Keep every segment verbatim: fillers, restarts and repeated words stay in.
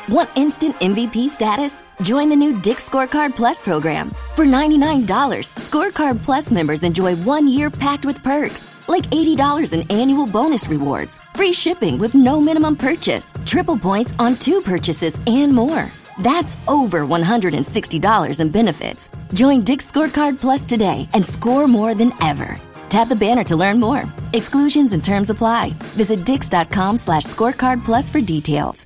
Want instant M V P status? Join the new Dick's Scorecard Plus program. For ninety-nine dollars, Scorecard Plus members enjoy one year packed with perks, like eighty dollars in annual bonus rewards, free shipping with no minimum purchase, triple points on two purchases, and more. That's over one hundred sixty dollars in benefits. Join Dick's Scorecard Plus today and score more than ever. Tap the banner to learn more. Exclusions and terms apply. Visit dix.com slash scorecard plus for details.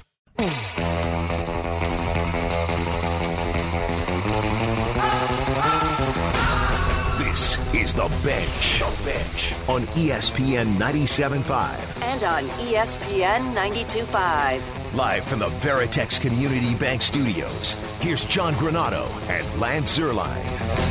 This is The Bench. The Bench on E S P N ninety-seven point five. And on E S P N ninety-two point five. Live from the Veritex Community Bank Studios, here's John Granado and Lance Zierlein.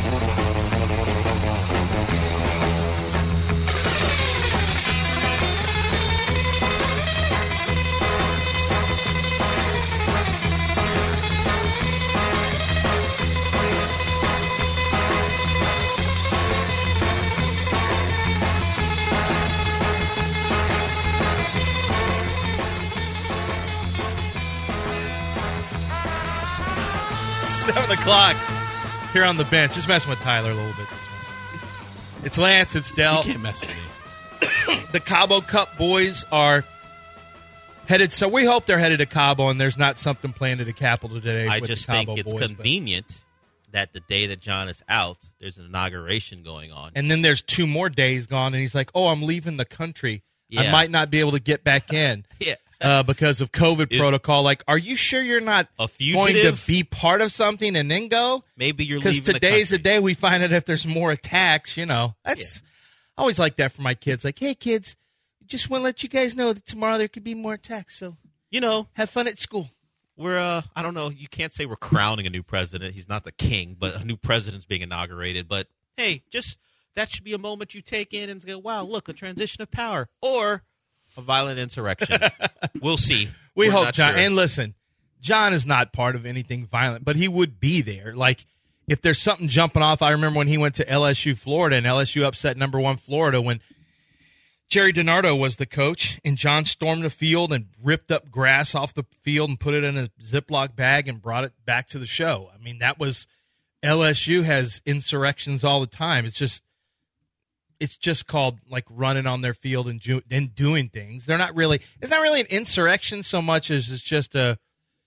Seven o'clock here on The Bench. Just messing with Tyler a little bit this one. It's Lance. It's Dell. You can't mess with me. The Cabo Cup boys are headed. So we hope they're headed to Cabo, and there's not something planned at the Capitol today. I with just the Cabo think it's boys, convenient that the day that John is out, there's an inauguration going on. And then there's two more days gone, and he's like, "Oh, I'm leaving the country. Yeah. I might not be able to get back in." Yeah. Uh, because of COVID Is- protocol. Like, are you sure you're not A going to fugitive? be part of something and then go? Maybe you're Because leaving the today's the country. day we find out if there's more attacks, you know. That's I always like that for my kids. Like, hey, kids, just want to let you guys know that tomorrow there could be more attacks. So, You know, have fun at school. we're, uh, I don't know, you can't say we're crowning a new president. He's not the king, but a new president's being inaugurated. But, hey, just that should be a moment you take in and go, wow, look, a transition of power. Or a violent insurrection. We'll see. We We're hope, not John. sure. And listen, John is not part of anything violent, but he would be there. Like, if there's something jumping off, I remember when he went to L S U, Florida, and L S U upset number one Florida when Jerry DiNardo was the coach, and John stormed the field and ripped up grass off the field and put it in a Ziploc bag and brought it back to the show. I mean, that was L S U has insurrections all the time. It's just it's just called like running on their field and, ju- and doing things. They're not really it's not really an insurrection so much as it's just a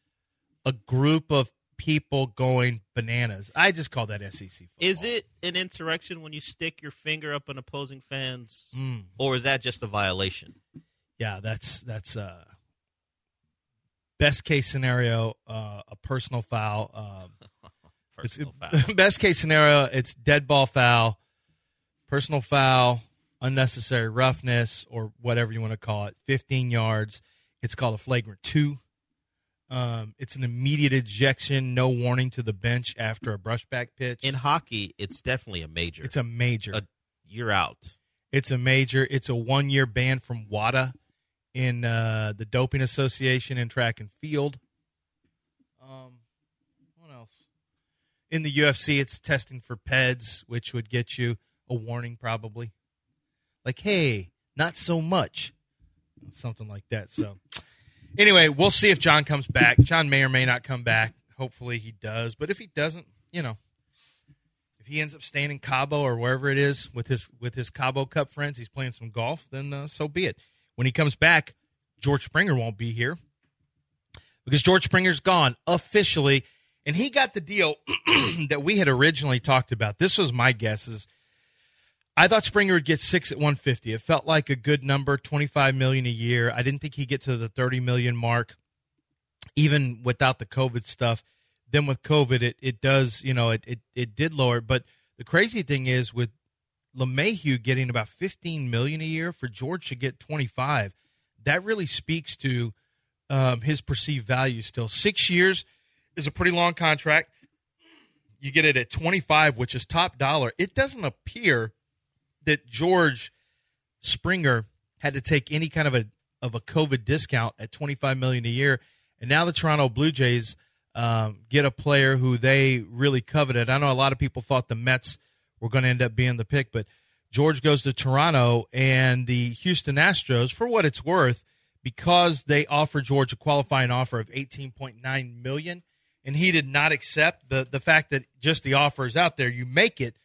a group of people going bananas. I just call that S E C football. Is it an insurrection when you stick your finger up an opposing fan's, Mm. or is that just a violation? Yeah, that's that's uh best case scenario, uh, a personal foul. Um, Personal it's, foul. Best case scenario, it's dead ball foul, personal foul, unnecessary roughness, or whatever you want to call it. Fifteen yards. It's called a flagrant two. Um, it's an immediate ejection, no warning to the bench after a brushback pitch. In hockey, it's definitely a major. It's a major. A, you're out. It's a major. It's a one-year ban from WADA in uh, the Doping Association in track and field. Um, what else? In the U F C, it's testing for P E D S, which would get you a warning probably. Like, hey, not so much. Something like that. So, anyway, we'll see if John comes back. John may or may not come back. Hopefully he does. But if he doesn't, you know, if he ends up staying in Cabo or wherever it is with his with his Cabo Cup friends, he's playing some golf, then uh, so be it. When he comes back, George Springer won't be here because George Springer's gone officially, and he got the deal that we had originally talked about. This was my guess. Is I thought Springer would get six at one fifty. It felt like a good number, twenty-five million dollars a year. I didn't think he'd get to the thirty million dollars mark, even without the COVID stuff. Then with COVID, it, it does, you know, it, it, it did lower. But the crazy thing is with LeMahieu getting about fifteen million dollars a year, for George to get twenty-five, that really speaks to um, his perceived value still. Six years is a pretty long contract. You get it at twenty-five, which is top dollar. It doesn't appear that George Springer had to take any kind of a of a COVID discount at twenty-five million dollars a year. And now the Toronto Blue Jays um, get a player who they really coveted. I know a lot of people thought the Mets were going to end up being the pick, but George goes to Toronto, and the Houston Astros, for what it's worth, because they offered George a qualifying offer of eighteen point nine million dollars, and he did not accept the, the fact that just the offer is out there. You make it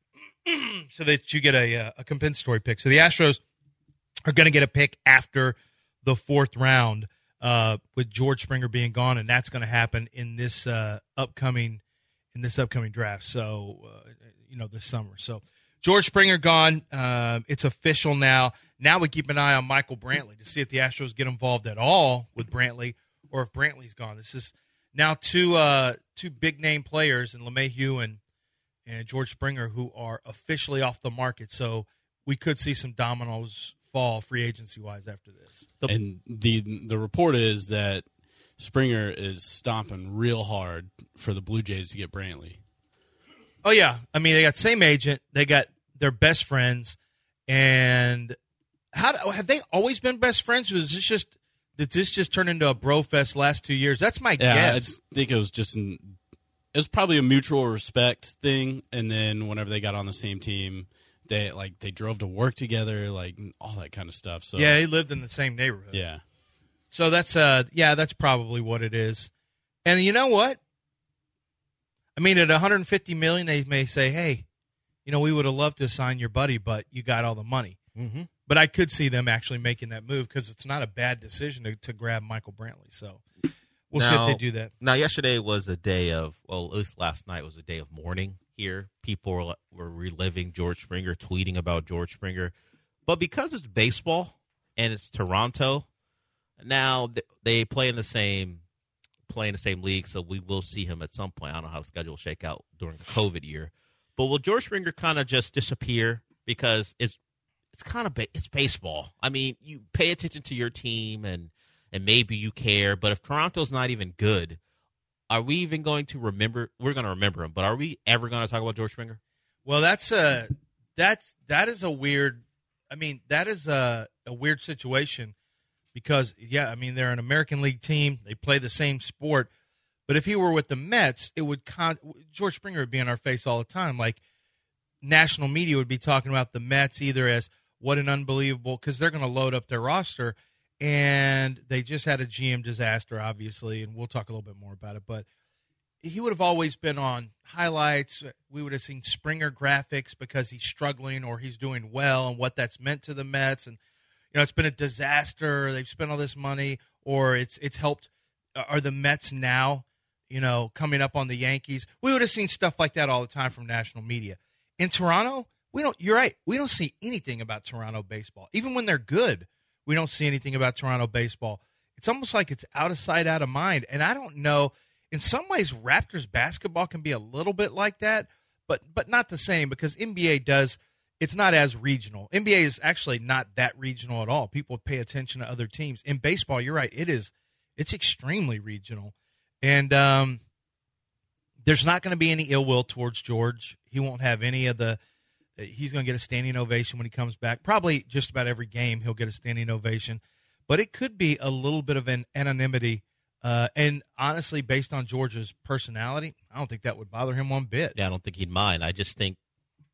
so that you get a, a compensatory pick. So the Astros are going to get a pick after the fourth round uh, with George Springer being gone, and that's going to happen in this uh, upcoming in this upcoming draft. So uh, you know this summer. So George Springer gone. Uh, it's official now. Now we keep an eye on Michael Brantley to see if the Astros get involved at all with Brantley or if Brantley's gone. This is now two uh, two big name players in LeMahieu and and George Springer who are officially off the market. So we could see some dominoes fall free agency wise after this. And the the report is that Springer is stomping real hard for the Blue Jays to get Brantley. Oh yeah, I mean they got same agent, they got their best friends, and how do, have they always been best friends? Or is this just did this just turn into a bro fest last two years? That's my yeah, guess. I think it was just an, it was probably a mutual respect thing, and then whenever they got on the same team, they like they drove to work together, like all that kind of stuff. So yeah, they lived in the same neighborhood. yeah. So that's uh yeah, that's probably what it is. And you know what? I mean, at one hundred fifty million dollars, they may say, "Hey, you know, we would have loved to sign your buddy, but you got all the money." Mm-hmm. But I could see them actually making that move because it's not a bad decision to, to grab Michael Brantley. So we'll now, see if they do that. Now, yesterday was a day of, well, at least last night was a day of mourning here. People were, were reliving George Springer, tweeting about George Springer. But because it's baseball and it's Toronto, now they play in the same play in the same league, so we will see him at some point. I don't know how the schedule will shake out during the COVID year. But will George Springer kind of just disappear because it's it's kind of ba- it's baseball. I mean, you pay attention to your team and and maybe you care, but if Toronto's not even good, are we even going to remember? We're going to remember him, but are we ever going to talk about George Springer? Well, that's a that's that is a weird. I mean, that is a a weird situation because yeah, I mean they're an American League team. They play the same sport, but if he were with the Mets, it would con- George Springer would be in our face all the time. Like national media would be talking about the Mets either as what an unbelievable because they're going to load up their roster, and they just had a G M disaster, obviously, and we'll talk a little bit more about it. But he would have always been on highlights. We would have seen Springer graphics because he's struggling or he's doing well and what that's meant to the Mets. And, you know, it's been a disaster. They've spent all this money or it's it's helped. Are the Mets now, you know, coming up on the Yankees? We would have seen stuff like that all the time from national media. In Toronto, we don't. You're right. We don't see anything about Toronto baseball. Even when they're good, we don't see anything about Toronto baseball. It's almost like it's out of sight, out of mind. And I don't know. In some ways, Raptors basketball can be a little bit like that, but but not the same because N B A does. It's not as regional. N B A is actually not that regional at all. People pay attention to other teams. In baseball, you're right. It is. It's extremely regional, and um, there's not going to be any ill will towards George. He won't have any of the. He's going to get a standing ovation when he comes back. Probably just about every game he'll get a standing ovation, but it could be a little bit of an anonymity. Uh, and honestly, based on George's personality, I don't think that would bother him one bit. Yeah, I don't think he'd mind. I just think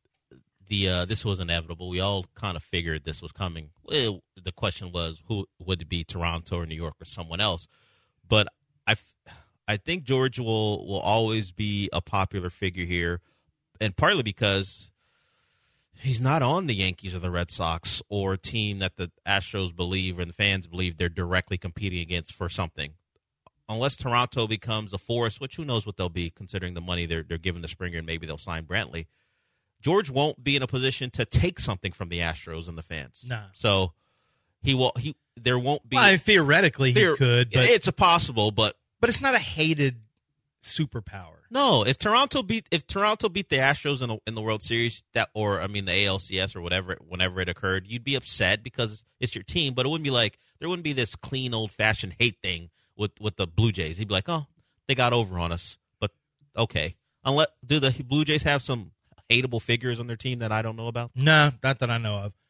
the uh, this was inevitable. We all kind of figured this was coming. Well, the question was, who would it be, Toronto or New York or someone else? But I, I think George will, will always be a popular figure here, and partly because he's not on the Yankees or the Red Sox or a team that the Astros believe and the fans believe they're directly competing against for something. Unless Toronto becomes a force, which who knows what they'll be considering the money they're they're giving to Springer, and maybe they'll sign Brantley. George won't be in a position to take something from the Astros and the fans. No. So he will. He there won't be. Well, theoretically, he theor- could, but it's a possible, but but it's not a hated superpower. no. If Toronto beat if Toronto beat the Astros in the, in the World Series, that or I mean the A L C S or whatever, whenever it occurred, you'd be upset because it's your team, but it wouldn't be like there wouldn't be this clean old fashioned hate thing with with the Blue Jays. He'd be like, oh, they got over on us, but okay. Unless do the Blue Jays have some hateable figures on their team that I don't know about? No, not that I know of.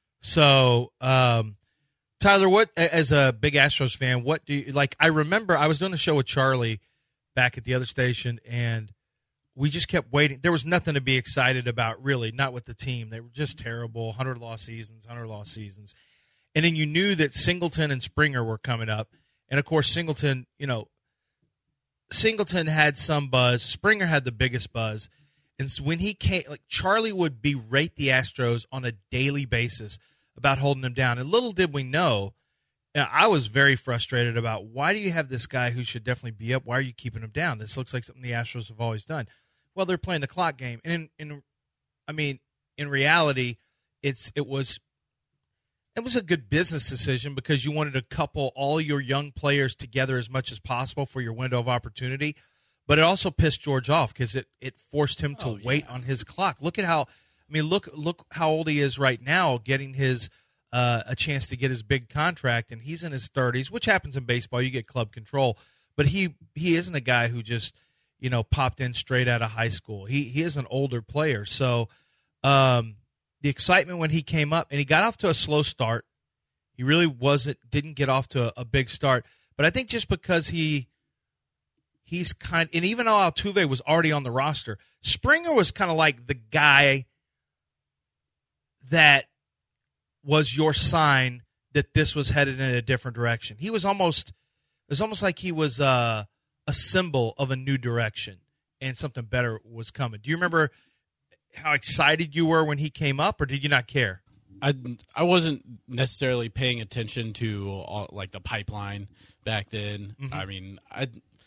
So, um, Tyler, what as a big Astros fan, what do you like? I remember I was doing a show with Charlie back at the other station, and we just kept waiting. There was nothing to be excited about, really, not with the team. They were just terrible, hundred loss seasons, hundred loss seasons. And then you knew that Singleton and Springer were coming up. And, of course, Singleton, you know, Singleton had some buzz. Springer had the biggest buzz. And so when he came, like Charlie would berate the Astros on a daily basis about holding them down. And little did we know, you know, I was very frustrated about why do you have this guy who should definitely be up? Why are you keeping him down? This looks like something the Astros have always done. Well, they're playing the clock game. And, in, in, I mean, in reality, it's it was it was a good business decision because you wanted to couple all your young players together as much as possible for your window of opportunity. But it also pissed George off because it, it forced him to Oh, yeah. wait on his clock. Look at how I mean, look look how old he is right now, getting his uh, a chance to get his big contract, and he's in his thirties, which happens in baseball. You get club control, but he he isn't a guy who just you know popped in straight out of high school. He he is an older player, so um, the excitement when he came up and he got off to a slow start. He really wasn't didn't get off to a, a big start, but I think just because he. He's kind, and even though Altuve was already on the roster, Springer was kind of like the guy that was your sign that this was headed in a different direction. He was almost, it was almost like he was uh, a symbol of a new direction and something better was coming. Do you remember how excited you were when he came up, or did you not care? I I wasn't necessarily paying attention to all, like the pipeline back then. Mm-hmm. I mean, I.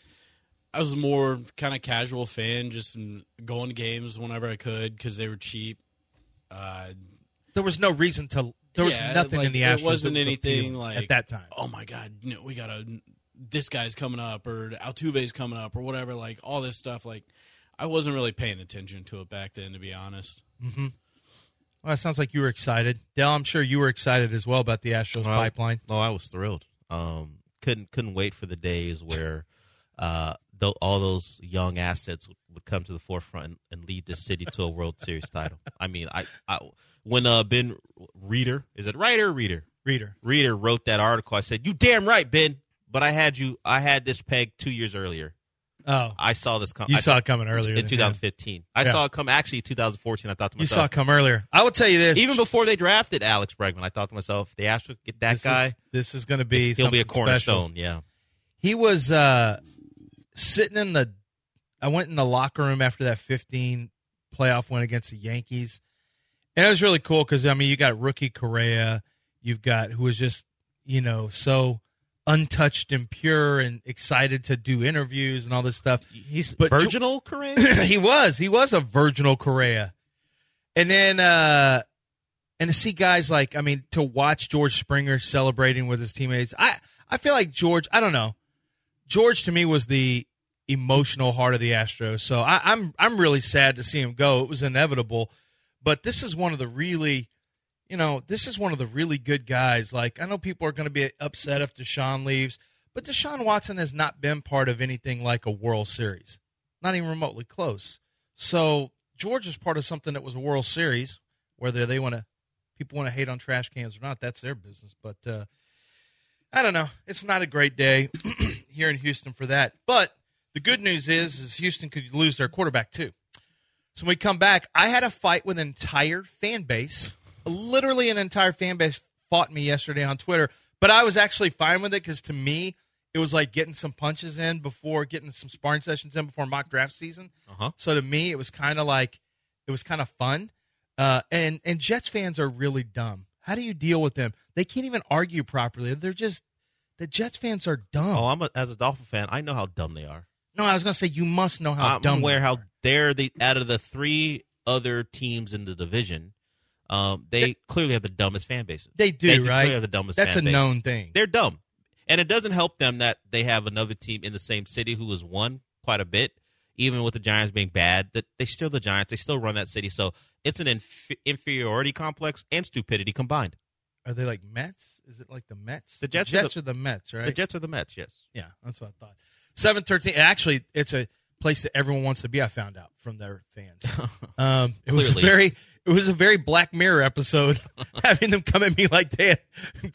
I was more kind of casual fan, just going to games whenever I could because they were cheap. Uh, There was no reason to. There was yeah, nothing like, in the Astros. It wasn't that was anything appealing like at that time. Oh my God, you know, we got a this guy's coming up or Altuve's coming up or whatever. Like all this stuff. Like I wasn't really paying attention to it back then, to be honest. Mm-hmm. Well, it sounds like you were excited, Dell. I'm sure you were excited as well about the Astros Well, pipeline. No, I was thrilled. Um, couldn't couldn't wait for the days where uh, th- all those young assets would, would come to the forefront and, and lead this city to a World Series title. I mean, I, I when uh, Ben Reeder, is it Writer or Reader? Reader. Reader wrote that article. I said, "You damn right, Ben." But I had you. I had this pegged two years earlier. Oh, I saw this come. you I saw it coming earlier in than twenty fifteen. him. I Yeah. saw it come actually twenty fourteen. I thought to You myself, saw it come earlier. I will tell you this. even before they drafted Alex Bregman, I thought to myself, if they actually get that this guy, is, this is going to be he'll be a something cornerstone. special. Yeah. He was uh, sitting in the. I went in the locker room after that fifteen playoff win against the Yankees, and it was really cool because I mean you got rookie Correa, you've got who was just you know so untouched and pure and excited to do interviews and all this stuff. He's But virginal Correa? he was. He was a virginal Correa. And then uh, and to see guys like, I mean, to watch George Springer celebrating with his teammates, I, I feel like George, I don't know. George to me was the emotional heart of the Astros. So I, I'm I'm really sad to see him go. It was inevitable. But this is one of the really, you know, this is one of the really good guys. Like, I know people are going to be upset if Deshaun leaves, but Deshaun Watson has not been part of anything like a World Series, not even remotely close. So George is part of something that was a World Series. Whether they want to, people want to hate on trash cans or not, that's their business. But uh, I don't know. It's not a great day here in Houston for that. But the good news is, is Houston could lose their quarterback too. So when we come back, I had a fight with an entire fan base. Literally an entire fan base fought me yesterday on Twitter, but I was actually fine with it because to me, it was like getting some punches in before getting some sparring sessions in before mock draft season. Uh-huh. So to me, it was kind of like, it was kind of fun. Uh, and, and Jets fans are really dumb. How do you deal with them? They can't even argue properly. They're just, the Jets fans are dumb. Oh, I'm a, as a Dolphin fan, I know how dumb they are. No, I was going to say, you must know how I'm dumb aware they how are. they're the out of the three other teams in the division, um, they clearly have the dumbest fan bases. They do, they right? Clearly have the dumbest. That's fan a base. known thing. They're dumb, and it doesn't help them that they have another team in the same city who has won quite a bit, even with the Giants being bad. That they still the Giants. They still run that city, so it's an inf- inferiority complex and stupidity combined. Are they like Mets? Is it like the Mets? The Jets the are Jets the- are the Mets, right? The Jets are the Mets, yes. Yeah, that's what I thought. seven thirteen. Actually, it's a place that everyone wants to be. I found out from their fans. Um, it was a Clearly. very, it was a very Black Mirror episode, having them come at me like they had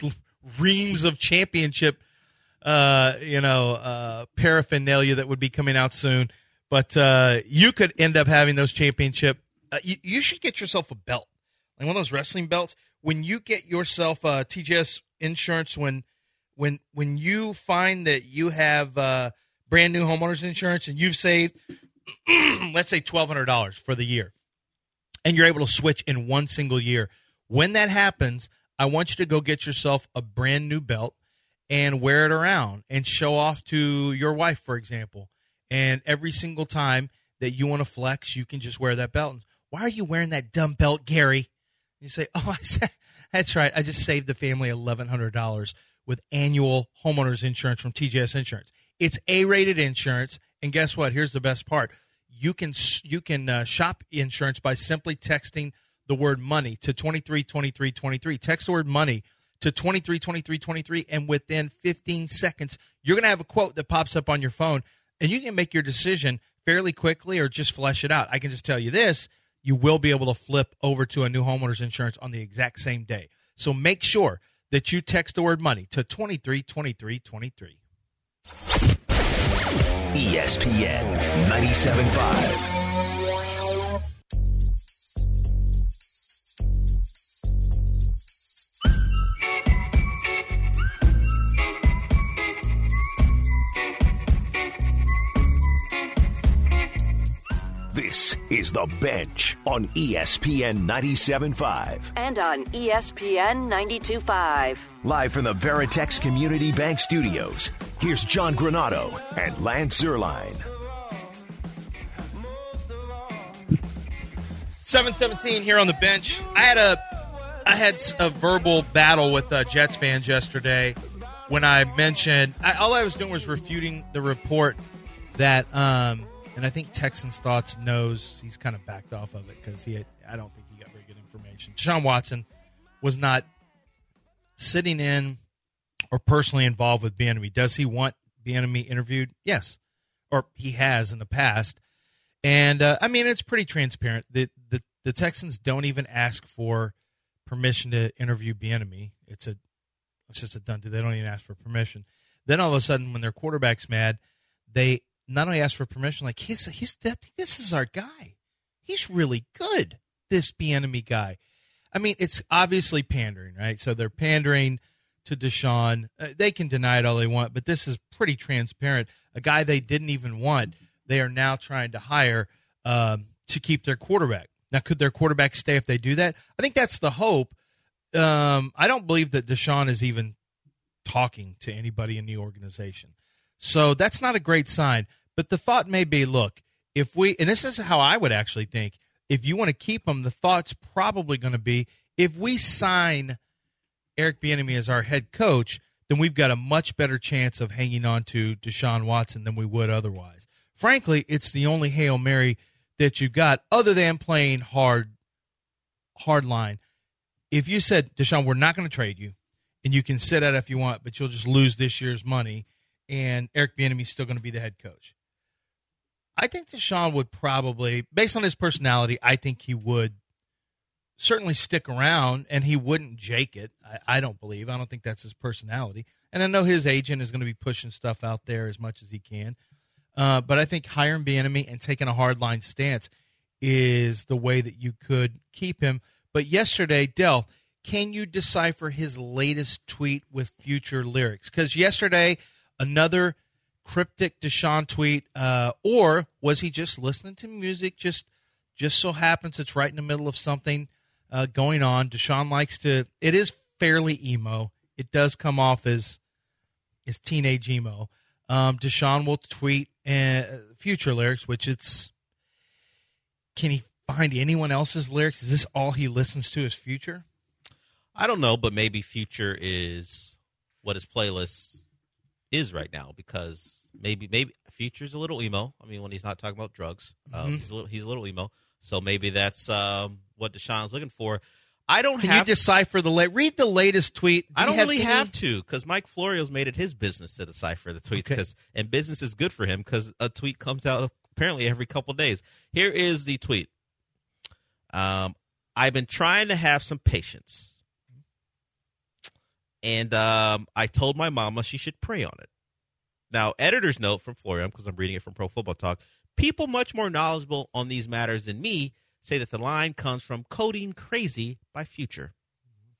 reams of championship, uh, you know, uh, paraphernalia that would be coming out soon. But uh, you could end up having those championship. Uh, you, you should get yourself a belt, like one of those wrestling belts when you get yourself uh, T J S insurance, when when when you find that you have uh, brand new homeowners insurance and you've saved, let's say twelve hundred dollars for the year, and you're able to switch in one single year, when that happens, I want you to go get yourself a brand new belt and wear it around and show off to your wife, for example. And every single time that you want to flex, you can just wear that belt. Why are you wearing that dumb belt, Gary? You say, oh, I said, that's right. I just saved the family eleven hundred dollars with annual homeowners insurance from T J S Insurance. It's A-rated insurance, and guess what? Here's the best part. You can you can uh, shop insurance by simply texting the word money to twenty-three twenty-three twenty-three. Text the word money to twenty-three twenty-three twenty-three, and within fifteen seconds, you're going to have a quote that pops up on your phone, and you can make your decision fairly quickly or just flesh it out. I can just tell you this. You will be able to flip over to a new homeowner's insurance on the exact same day. So make sure that you text the word money to twenty-three twenty-three twenty-three. E S P N ninety-seven point five. This is The Bench on E S P N ninety-seven point five. And on E S P N ninety-two point five. Live from the Veritex Community Bank Studios, here's John Granato and Lance Zierlein. seven seventeen here on The Bench. I had a I had a verbal battle with uh, Jets fans yesterday when I mentioned I, all I was doing was refuting the report that um, and I think Texans Thoughts knows he's kind of backed off of it because he had, I don't think he got very good information. Deshaun Watson was not sitting in or personally involved with Bieniemy. Does he want Bieniemy interviewed? Yes, or he has in the past. And uh, I mean, it's pretty transparent. The, the the Texans don't even ask for permission to interview Bieniemy. It's a it's just a done deal. They don't even ask for permission. Then all of a sudden, when their quarterback's mad, they not only ask for permission, like he's he's this is our guy. He's really good. This Bieniemy guy. I mean, it's obviously pandering, right? So they're pandering to Deshaun. Uh, they can deny it all they want, but this is pretty transparent. A guy they didn't even want, they are now trying to hire um, to keep their quarterback. Now, could their quarterback stay if they do that? I think that's the hope. Um, I don't believe that Deshaun is even talking to anybody in the organization. So that's not a great sign. But the thought may be, look, if we – and this is how I would actually think. If you want to keep him, the thought's probably going to be if we sign Eric Bieniemy as our head coach, then we've got a much better chance of hanging on to Deshaun Watson than we would otherwise. Frankly, it's the only Hail Mary that you've got other than playing hard, hard line. If you said, Deshaun, we're not going to trade you, and you can sit out if you want, but you'll just lose this year's money, and Eric Bieniemy's still going to be the head coach. I think Deshaun would probably, based on his personality, I think he would certainly stick around, and he wouldn't jake it. I, I don't believe. I don't think that's his personality. And I know his agent is going to be pushing stuff out there as much as he can. Uh, but I think hiring Bieniemy and taking a hardline stance is the way that you could keep him. But yesterday, Del, can you decipher his latest tweet with future lyrics? Because yesterday, another cryptic Deshaun tweet, uh, or was he just listening to music? Just, just so happens it's right in the middle of something uh, going on. Deshaun likes to. It is fairly emo. It does come off as as teenage emo. Um, Deshaun will tweet uh, future lyrics, which it's. Can he find anyone else's lyrics? Is this all he listens to is Future? I don't know, but maybe Future is what his playlist is right now because maybe maybe Future's a little emo. I mean, when he's not talking about drugs, um, mm-hmm. he's a little he's a little emo. So maybe that's um, what Deshaun's looking for. I don't Can have you decipher the late? Read the latest tweet. Do I don't have really any? have to because Mike Florio's made it his business to decipher the tweets, because okay. and business is good for him because a tweet comes out apparently every couple of days. Here is the tweet. Um, I've been trying to have some patience, and um, I told my mama she should pray on it. Now, editor's note from Florio, because I'm reading it from Pro Football Talk. People much more knowledgeable on these matters than me say that the line comes from Coding Crazy by Future.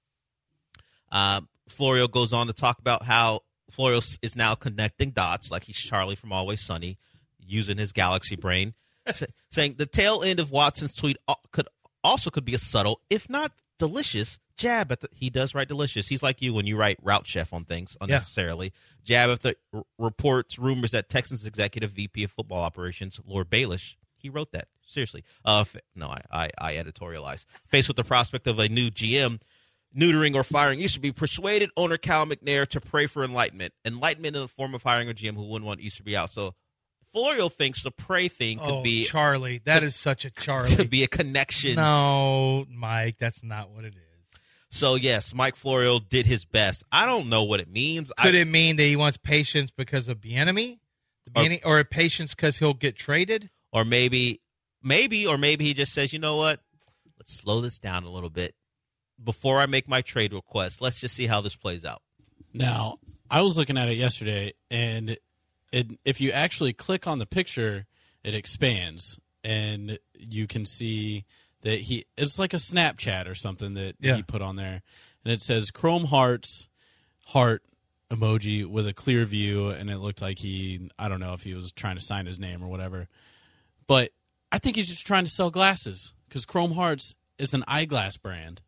Uh, Florio goes on to talk about how Florio is now connecting dots, like he's Charlie from Always Sunny, using his galaxy brain, saying the tail end of Watson's tweet could also could be a subtle, if not delicious, jab at the. He does write delicious. He's like you when you write route chef on things unnecessarily. Yeah. Jab at the r- reports, rumors that Texans executive V P of football operations, Lord Baelish, he wrote that. Seriously. Uh, f- no, I, I, I editorialize. Faced with the prospect of a new G M, neutering or firing Easterby, persuaded owner Cal McNair to pray for enlightenment. Enlightenment in the form of hiring a G M who wouldn't want Easterby out. So Florio thinks the pray thing could oh, be Charlie. That could, is such a Charlie. To be a connection. No, Mike, that's not what it is. So, yes, Mike Florio did his best. I don't know what it means. Could I, it mean that he wants patience because of Bieniemy? Bieniemy or, or patience because he'll get traded? Or maybe, maybe, or maybe he just says, you know what? Let's slow this down a little bit. Before I make my trade request, let's just see how this plays out. Now, I was looking at it yesterday, and it, if you actually click on the picture, it expands, and you can see that he it's like a Snapchat or something that yeah. he put on there, and it says Chrome Hearts heart emoji with a clear view, and it looked like he I don't know if he was trying to sign his name or whatever, but I think he's just trying to sell glasses because Chrome Hearts is an eyeglass brand,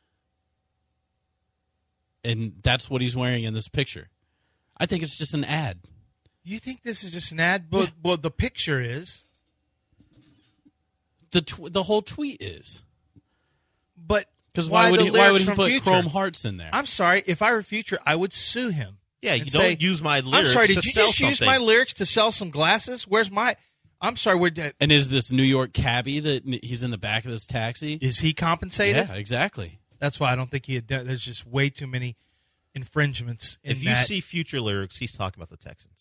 and that's what he's wearing in this picture. I think it's just an ad. You think this is just an ad? But yeah. Well, the picture is. The tw- the whole tweet is. But because why, why would he why would he put Future? Chrome Hearts in there? I'm sorry. If I were Future, I would sue him. Yeah, you say, don't use my lyrics. I'm sorry. Did to you sell just something. use my lyrics to sell some glasses? Where's my? I'm sorry. We're. Uh, and is this New York cabbie that he's in the back of this taxi? Is he compensated? Yeah, exactly. That's why I don't think he had done. There's just way too many infringements. In if you that. see Future lyrics, he's talking about the Texans.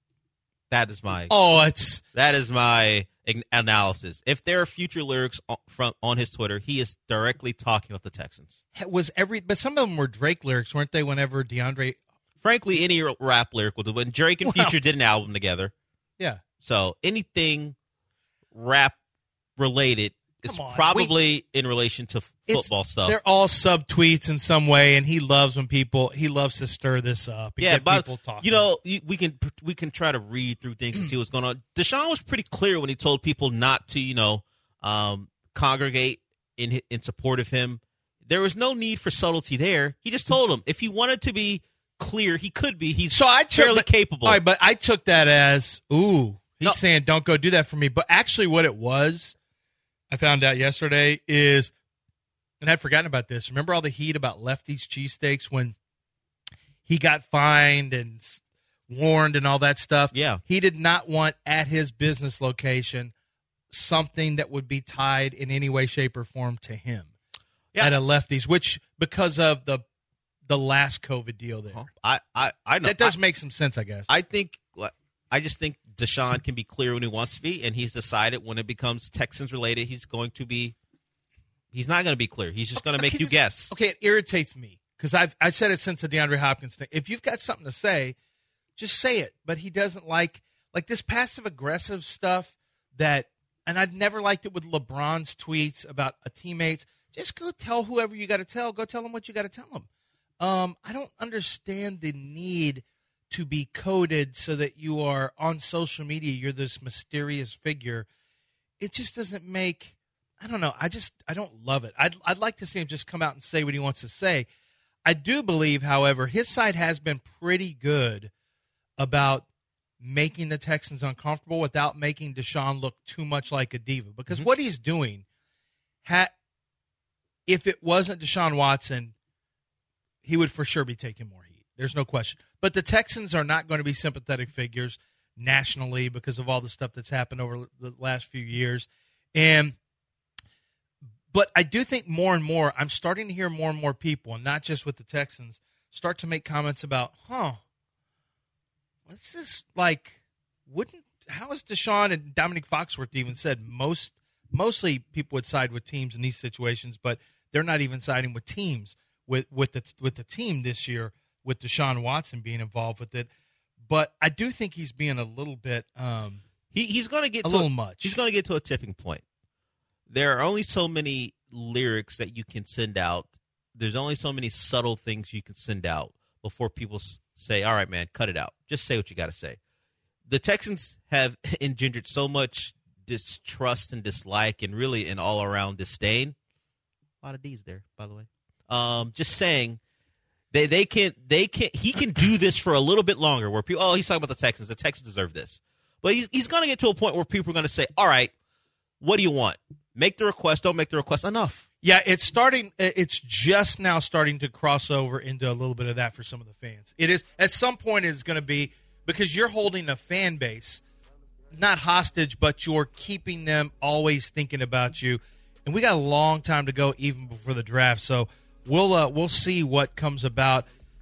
That is my. Oh, it's that is my analysis. If there are Future lyrics on, from on his Twitter, he is directly talking about the Texans. Was every, but some of them were Drake lyrics, weren't they? Whenever DeAndre, frankly, any rap lyric will do. When Drake and Future well, did an album together, yeah. So anything rap related is on, probably we, in relation to football stuff. They're all sub tweets in some way, and he loves when people he loves to stir this up. And yeah, get but people talking. You know, we can we can try to read through things and see what's going on. Deshaun was pretty clear when he told people not to, you know, um, congregate in in support of him. There was no need for subtlety there. He just told them if he wanted to be clear, he could be. He's so I took, fairly but, capable. All right, but I took that as ooh, he's no. saying don't go do that for me. But actually, what it was, I found out yesterday is. And I'd forgotten about this. Remember all the heat about Lefty's cheesesteaks when he got fined and warned and all that stuff? Yeah. He did not want at his business location something that would be tied in any way, shape, or form to him yeah. at a Lefty's, which because of the the last COVID deal there. I, I, I know. That does I, make some sense, I guess. I think I just think Deshaun can be clear when he wants to be, and he's decided when it becomes Texans related, he's going to be He's not going to be clear. He's just going to make okay, you this, guess. Okay, it irritates me because I've I said it since the DeAndre Hopkins thing. If you've got something to say, just say it. But he doesn't like like this passive aggressive stuff that, and I'd never liked it with LeBron's tweets about a teammates. Just go tell whoever you got to tell. Go tell them what you got to tell them. Um, I don't understand the need to be coded so that you are on social media. You're this mysterious figure. It just doesn't make. I don't know. I just I don't love it. I'd I'd like to see him just come out and say what he wants to say. I do believe, however, his side has been pretty good about making the Texans uncomfortable without making Deshaun look too much like a diva. Because mm-hmm. what he's doing, ha- if it wasn't Deshaun Watson, he would for sure be taking more heat. There's no question. But the Texans are not going to be sympathetic figures nationally because of all the stuff that's happened over the last few years. And But I do think more and more, I'm starting to hear more and more people, and not just with the Texans, start to make comments about, huh, what's this like? Wouldn't how is Deshaun and Dominic Foxworth even said most mostly people would side with teams in these situations, but they're not even siding with teams with with the with the team this year with Deshaun Watson being involved with it. But I do think he's being a little bit um, he he's going to get a to little a, much. He's going to get to a tipping point. There are only so many lyrics that you can send out there's only so many subtle things you can send out before people s- say, all right, man, cut it out. Just say what you got to say. The Texans have engendered so much distrust and dislike and really an all-around disdain. A lot of D's there, by the way. Um, just saying, they they can they can he can do this for a little bit longer. Where people, oh, he's talking about the Texans. The Texans deserve this, but he's he's going to get to a point where people are going to say, all right, what do you want? Make the request. Don't make the request. Enough. Yeah, it's starting. It's just now starting to cross over into a little bit of that for some of the fans. It is at some point it's going to be because you're holding a fan base, not hostage, but you're keeping them always thinking about you. And we got a long time to go, even before the draft. So we'll uh, we'll see what comes about.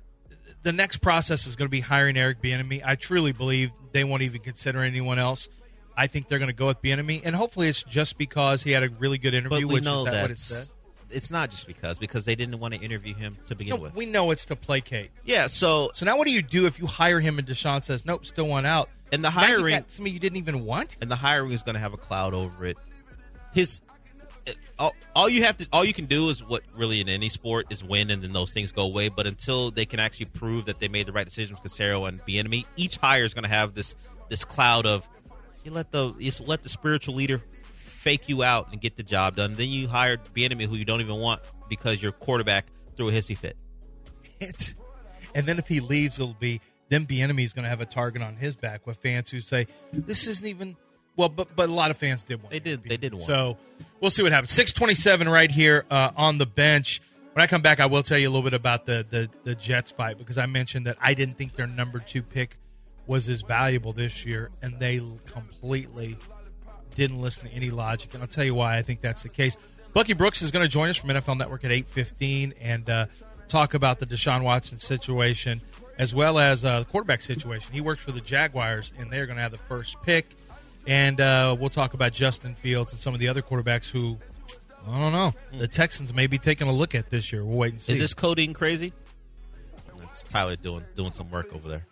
The next process is going to be hiring Eric Bieniemy. I truly believe they won't even consider anyone else. I think they're going to go with Bieniemy, and hopefully it's just because he had a really good interview, But we which know is that that what it said? it's not just because because they didn't want to interview him to begin No, with. we know it's to placate. Yeah, so So now what do you do if you hire him and Deshaun says, nope, still want out? and the Now you hiring got somebody you didn't even want? and the hiring is going to have a cloud over it. His all, all you have to all you can do is what really in any sport is win, and then those things go away. But until they can actually prove that they made the right decision with Caserio and Bieniemy, each hire is going to have this this cloud of you let the you let the spiritual leader fake you out and get the job done. Then you hired Bieniemy, who you don't even want because your quarterback threw a hissy fit. It's, and then if he leaves, it'll be then Bieniemy is going to have a target on his back with fans who say this isn't even well. But but a lot of fans did want. They did. Bieniemy. They did want. So we'll see what happens. six twenty-seven right here uh, on the bench. When I come back, I will tell you a little bit about the, the the Jets fight because I mentioned that I didn't think their number two pick was as valuable this year, and they completely didn't listen to any logic. And I'll tell you why I think that's the case. Bucky Brooks is going to join us from N F L Network at eight fifteen and uh, talk about the Deshaun Watson situation as well as uh, the quarterback situation. He works for the Jaguars, and they're going to have the first pick. And uh, we'll talk about Justin Fields and some of the other quarterbacks who, I don't know, the Texans may be taking a look at this year. We'll wait and see. Is this coding crazy? It's Tyler doing doing some work over there.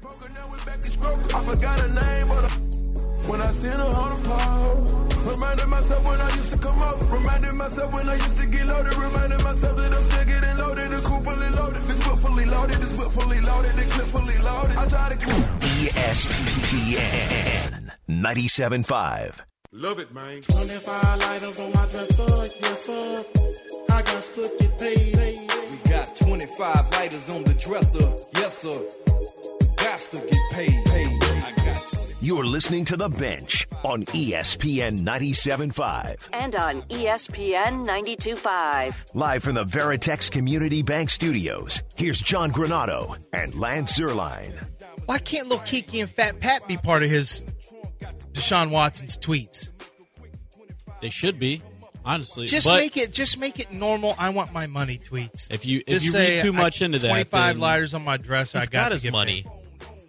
When I seen her on the pole, reminded myself when I used to come up, reminded myself when I used to get loaded, reminded myself that I'm still getting loaded, the coupe fully loaded, this whip fully loaded, this whip fully loaded, the clip fully loaded. I try to E S P N ninety-seven point five. love it, man. twenty-five lighters on my dresser, yes sir. I got stuck get paid. We got twenty-five lighters on the dresser, yes sir. Got to get paid. paid. I got you. You're listening to The Bench on E S P N ninety-seven point five. And on E S P N ninety-two point five. Live from the Veritex Community Bank Studios, here's John Granado and Lance Zierlein. Why can't little Kiki and Fat Pat be part of his Deshaun Watson's tweets? They should be, honestly. Just but make it just make it normal. I want my money tweets. if you if Just you say, read too much I, into that, twenty-five then lighters on my dresser. He's I got, got to his get money. paid.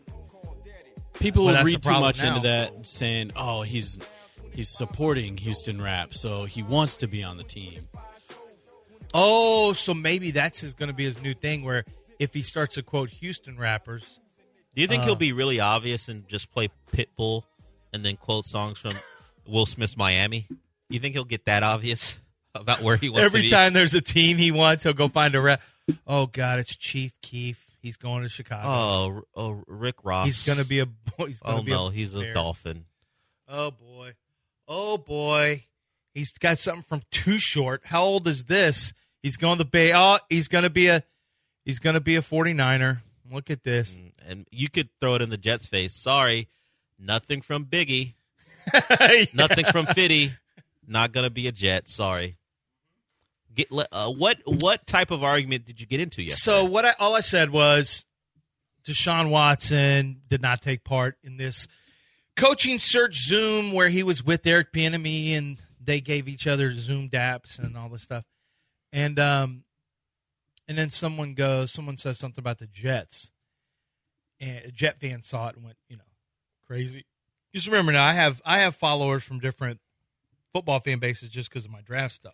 people Well, will that's read the too problem much now. into that, saying, "Oh, he's he's supporting Houston Rap, so he wants to be on the team." Oh, so maybe that's going to be his new thing, where if he starts to quote Houston rappers, Do you think Uh, he'll be really obvious and just play Pitbull and then quote songs from Will Smith's Miami? You think he'll get that obvious about where he wants every to be? time there's a team he wants, he'll go find a rap. Oh God, it's Chief Keef. He's going to Chicago. Oh, oh, Rick Ross. he's going to be a. He's gonna Oh be no, a he's a bear. Dolphin. Oh boy, oh boy, he's got something from Too Short. How old is this? He's going to Bay. Oh, he's going to be a. He's going to be a forty-niner. Look at this. And you could throw it in the Jets' face. Sorry, nothing from Biggie, nothing from Fitty. Not going to be a Jet. Sorry. Get uh, what what type of argument did you get into yesterday? So what I all I said was Deshaun Watson did not take part in this coaching search Zoom where he was with Eric Bieniemy and they gave each other Zoom daps and all this stuff. And um and then someone goes someone says something about the Jets. And a Jet fan saw it and went, you know, crazy. Just remember now I have I have followers from different football fan bases just because of my draft stuff.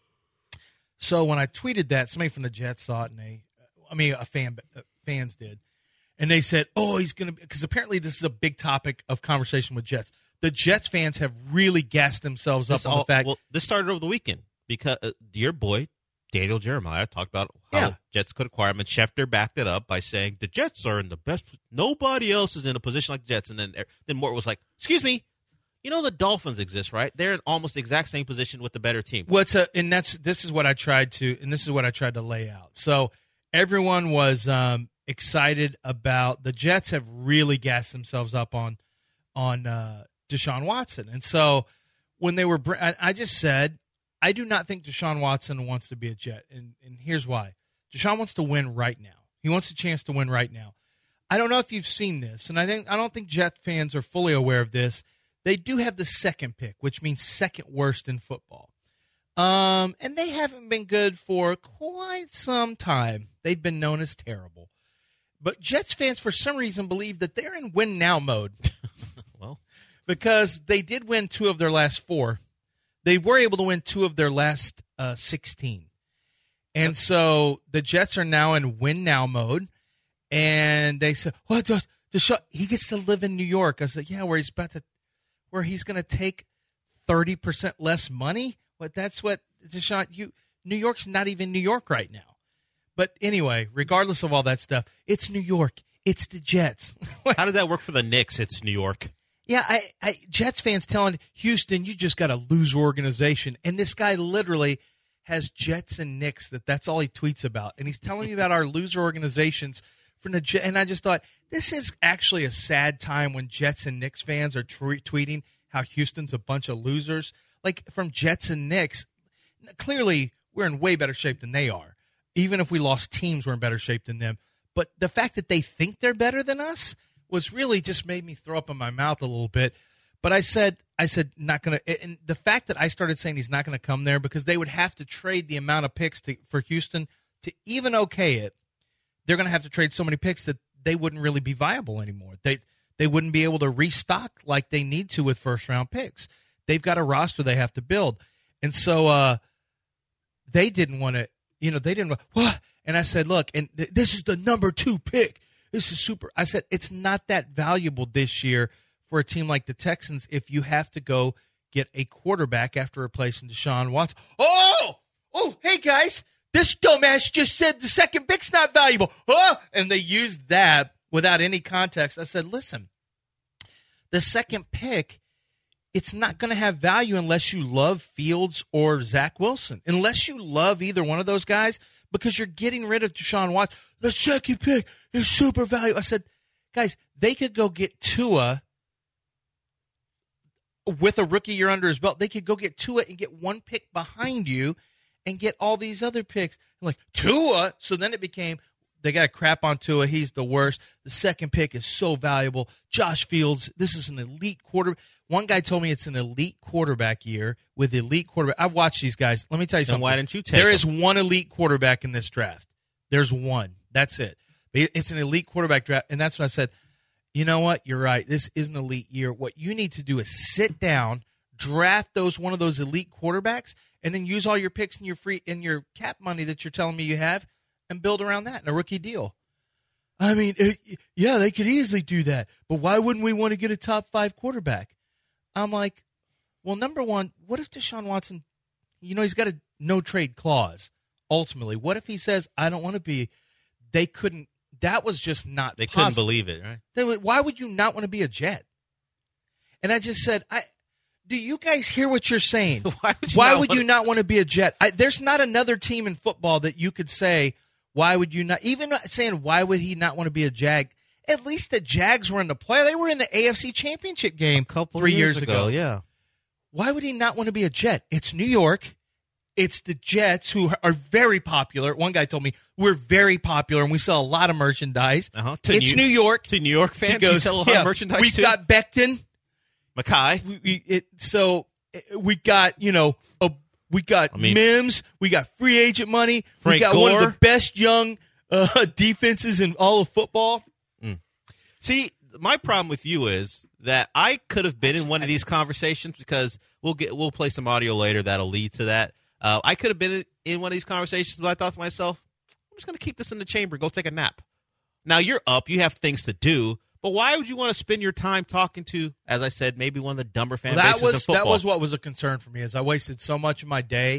So when I tweeted that, somebody from the Jets saw it, and they, I mean, a fan, uh, fans did, and they said, "Oh, he's going to," because apparently this is a big topic of conversation with Jets. The Jets fans have really gassed themselves This up on all- the fact. Well, this started over the weekend because uh, your boy Daniel Jeremiah talked about how Yeah. Jets could acquire him, and Schefter backed it up by saying the Jets are in the best. Nobody else is in a position like the Jets. And then then Mort was like, "Excuse me, you know the Dolphins exist, right? They're in almost the exact same position with the better team." What's a and that's this is what I tried to and this is what I tried to lay out. So everyone was um, excited about the Jets have really gassed themselves up on on uh, Deshaun Watson, and so when they were, I, I just said, I do not think Deshaun Watson wants to be a Jet, and and here's why: Deshaun wants to win right now. He wants a chance to win right now. I don't know if you've seen this, and I think I don't think Jet fans are fully aware of this. They do have the second pick, which means second worst in football. Um, and they haven't been good for quite some time. They've been known as terrible. But Jets fans, for some reason, believe that they're in win-now mode. Well, because they did win two of their last four. They were able to win two of their last uh, sixteen. And so the Jets are now in win-now mode. And they said, well, Desha- Desha- he gets to live in New York. I said, yeah, where he's about to where he's going to take thirty percent less money. But that's what Deshaun, you, New York's not even New York right now. But anyway, regardless of all that stuff, it's New York. It's the Jets. how did that work for the Knicks? It's New York. Yeah, I, I Jets fans telling Houston, you just got a loser organization. And this guy literally has Jets and Knicks. That that's all he tweets about. And he's telling me about our loser organizations. From the Jet, and I just thought, this is actually a sad time when Jets and Knicks fans are t- tweeting how Houston's a bunch of losers. Like, from Jets and Knicks, clearly we're in way better shape than they are. Even if we lost teams, we're in better shape than them. But the fact that they think they're better than us was really just made me throw up in my mouth a little bit. But I said, I said, not going to – and the fact that I started saying he's not going to come there because they would have to trade the amount of picks to, for Houston to even okay it, they're going to have to trade so many picks that they wouldn't really be viable anymore. They they wouldn't be able to restock like they need to with first-round picks. They've got a roster they have to build. And so uh, they didn't want to – you know, they didn't – what? And I said, look, and th- this is the number two pick. This is super. I said, it's not that valuable this year for a team like the Texans if you have to go get a quarterback after replacing Deshaun Watson. Oh! Oh, hey, guys. This dumbass just said the second pick's not valuable. Oh! And they used that without any context. I said, listen, the second pick, it's not going to have value unless you love Fields or Zach Wilson. Unless you love either one of those guys, because you're getting rid of Deshaun Watson. The second pick is super valuable. I said, guys, they could go get Tua with a rookie year under his belt. They could go get Tua and get one pick behind you and get all these other picks. I'm like, Tua? So then it became, they got to crap on Tua. He's the worst. The second pick is so valuable. Josh Fields, this is an elite quarterback. One guy told me it's an elite quarterback year with elite quarterback. I've watched these guys. Let me tell you Then something. why didn't you take There them? is one elite quarterback in this draft. There's one. That's it. It's an elite quarterback draft. And that's what I said. You know what? You're right. This is an elite year. What you need to do is sit down, draft those one of those elite quarterbacks, and then use all your picks and your free and your cap money that you're telling me you have and build around that in a rookie deal. I mean, it, yeah, they could easily do that. But why wouldn't we want to get a top five quarterback? I'm like, well, number one, what if Deshaun Watson, you know, he's got a no-trade clause, ultimately. What if he says, I don't want to be, they couldn't, that was just not They possible. couldn't believe it, right? They would, why would you not want to be a Jet? And I just said, I do you guys hear what you're saying? Why would you why not would wanna- you not want to be a Jet? I, there's not another team in football that you could say, why would you not, even saying, why would he not want to be a Jag? At least the Jags were in the play. They were in the A F C Championship game A couple three years years ago, ago. yeah. Why would he not want to be a Jet? It's New York. It's the Jets, who are very popular. One guy told me, we're very popular, and we sell a lot of merchandise. Uh-huh. To It's New- New York. To New York fans, He goes, you sell a lot yeah, of merchandise We've too? got Becton. Mackay. We, we, it, so uh, we got, you know, a, we got I mean- Mims. We got free agent money. we Frank got one of Gore. the best young uh, defenses in all of football. See, my problem with you is that I could have been in one of these conversations because we'll get we'll play some audio later that'll lead to that. Uh, I could have been in one of these conversations, but I thought to myself, I'm just going to keep this in the chamber, go take a nap. Now you're up, you have things to do, but why would you want to spend your time talking to, as I said, maybe one of the dumber fan Well, that bases in was football? that was what was a concern for me, is I wasted so much of my day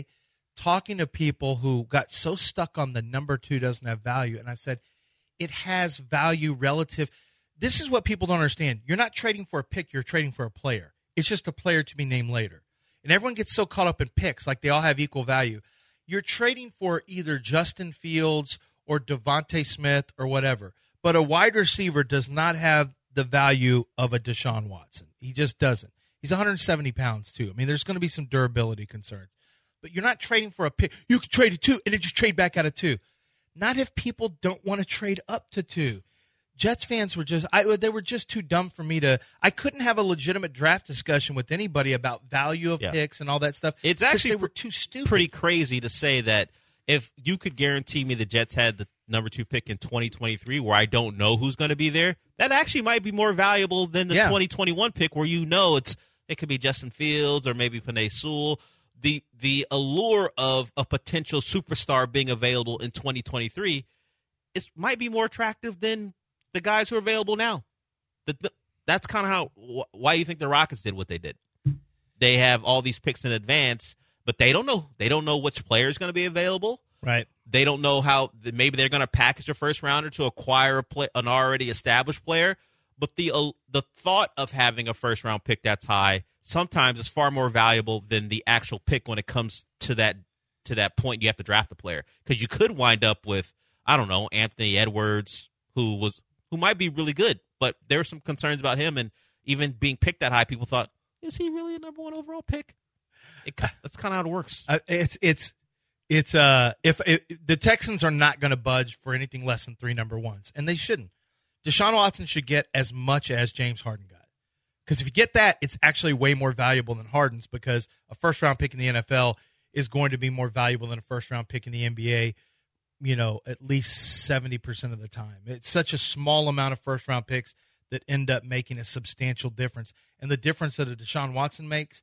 talking to people who got so stuck on the number two doesn't have value. And I said, it has value relative. This is what people don't understand. You're not trading for a pick. You're trading for a player. It's just a player to be named later. And everyone gets so caught up in picks, like they all have equal value. You're trading for either Justin Fields or Devontae Smith or whatever. But a wide receiver does not have the value of a Deshaun Watson. He just doesn't. He's one hundred seventy pounds, too. I mean, there's going to be some durability concerns. But you're not trading for a pick. You can trade it two, and then just trade back out of two. Not if people don't want to trade up to two. Jets fans were just I, they were just too dumb for me to – I couldn't have a legitimate draft discussion with anybody about value of yeah. picks and all that stuff. It's actually they were too stupid. Pretty crazy to say that if you could guarantee me the Jets had the number two pick in twenty twenty-three where I don't know who's going to be there, that actually might be more valuable than the yeah. twenty twenty-one pick where you know it's it could be Justin Fields or maybe Penei Sewell. The, the allure of a potential superstar being available in twenty twenty-three is might be more attractive than – the guys who are available now. The, the, that's kind of how wh- why you think the Rockets did what they did. They have all these picks in advance, but they don't know. They don't know which player is going to be available. Right. They don't know how maybe they're going to package a first rounder to acquire a play, an already established player. But the uh, the thought of having a first round pick that's high sometimes is far more valuable than the actual pick when it comes to that to that point you have to draft the player, because you could wind up with I don't know Anthony Edwards, who was. who might be really good, but there were some concerns about him, and even being picked that high, people thought, is he really a number one overall pick? It, that's kind of how it works. Uh, it's it's it's uh if, if the Texans are not going to budge for anything less than three number ones, and they shouldn't. Deshaun Watson should get as much as James Harden got, because if you get that, it's actually way more valuable than Harden's, because a first round pick in the N F L is going to be more valuable than a first round pick in the N B A. You know, at least seventy percent of the time. It's such a small amount of first-round picks that end up making a substantial difference. And the difference that a Deshaun Watson makes,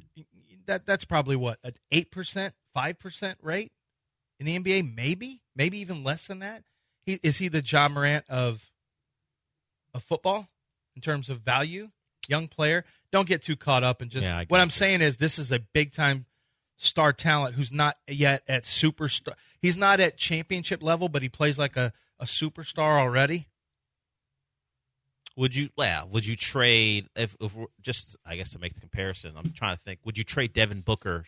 that that's probably what, an eight percent, five percent rate in the N B A? Maybe? Maybe even less than that? He, is he the Ja Morant of, of football in terms of value? Young player? Don't get too caught up in just yeah, – what I'm saying is this is a big-time – star talent who's not yet at superstar. He's not at championship level, but he plays like a, a superstar already. Would you, well, would you trade, if, if we're just, I guess to make the comparison, I'm trying to think, would you trade Devin Booker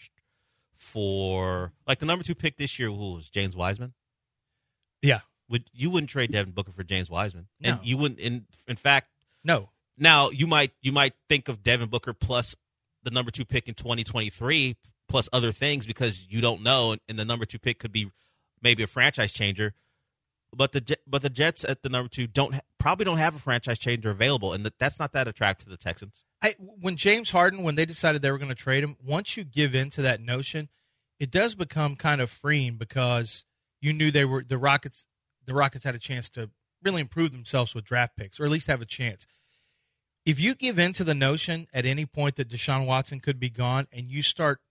for, like the number two pick this year, who was James Wiseman? Yeah. Would You wouldn't trade Devin Booker for James Wiseman. No. And you wouldn't, in, in fact. No. Now, you might you might think of Devin Booker plus the number two pick in twenty twenty-three plus other things because you don't know, and the number two pick could be maybe a franchise changer. But the but the Jets at the number two don't probably don't have a franchise changer available, and that's not that attractive to the Texans. I, when James Harden, when they decided they were going to trade him, once you give in to that notion, it does become kind of freeing because you knew they were the Rockets. The Rockets had a chance to really improve themselves with draft picks, or at least have a chance. If you give in to the notion at any point that Deshaun Watson could be gone, and you start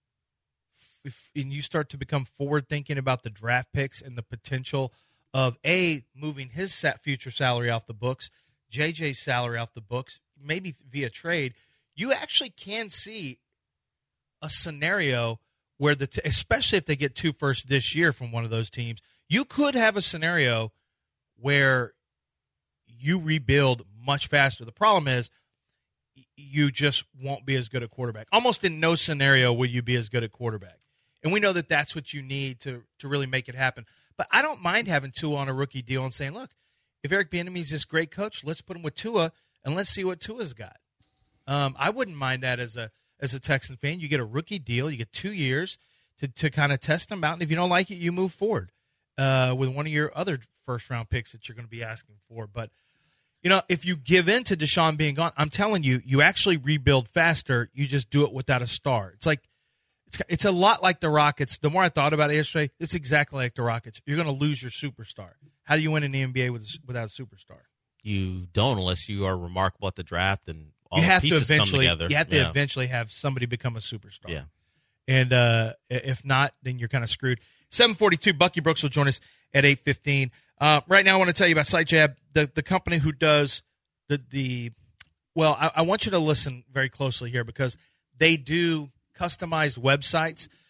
If, and you start to become forward thinking about the draft picks and the potential of A, moving his future salary off the books, J J's salary off the books, maybe via trade, you actually can see a scenario where the t- especially if they get two firsts this year from one of those teams, you could have a scenario where you rebuild much faster. The problem is you just won't be as good at quarterback. Almost in no scenario will you be as good at quarterback. And we know that that's what you need to, to really make it happen. But I don't mind having Tua on a rookie deal and saying, look, if Eric Bieniemy's this great coach, let's put him with Tua and let's see what Tua's got. Um, I wouldn't mind that as a as a Texan fan. You get a rookie deal. You get two years to, to kind of test them out. And if you don't like it, you move forward uh, with one of your other first-round picks that you're going to be asking for. But, you know, if you give in to Deshaun being gone, I'm telling you, you actually rebuild faster. You just do it without a star. It's like, It's, it's a lot like the Rockets. The more I thought about it yesterday, it's exactly like the Rockets. You're going to lose your superstar. How do you win in the N B A with, without a superstar? You don't unless you are remarkable at the draft and all you the have pieces to eventually, come together. You have to yeah. eventually have somebody become a superstar. Yeah. And uh, if not, then you're kind of screwed. seven forty-two, Bucky Brooks will join us at eight fifteen. Uh, right now I want to tell you about SiteJab, the, the company who does the, the well, I, I want you to listen very closely here because they do customized websites